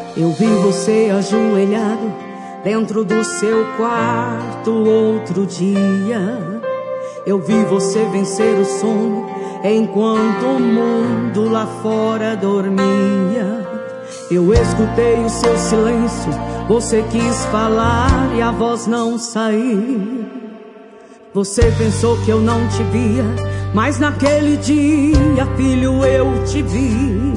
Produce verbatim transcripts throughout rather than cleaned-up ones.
Eu vi você ajoelhado dentro do seu quarto outro dia. Eu vi você vencer o sono enquanto o mundo lá fora dormia. Eu escutei o seu silêncio, você quis falar e a voz não saiu. Você pensou que eu não te via, mas naquele dia, filho, eu te vi.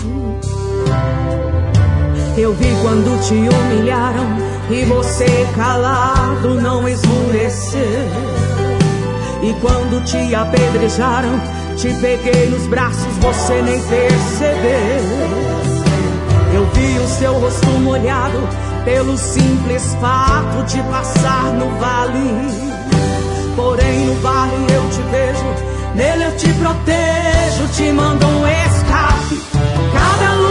Eu vi quando te humilharam e você calado não esmureceu. E quando te apedrejaram, te peguei nos braços, você nem percebeu. Eu vi o seu rosto molhado pelo simples fato de passar no vale. Porém no vale eu te vejo, nele eu te protejo, te mando um escape. Cada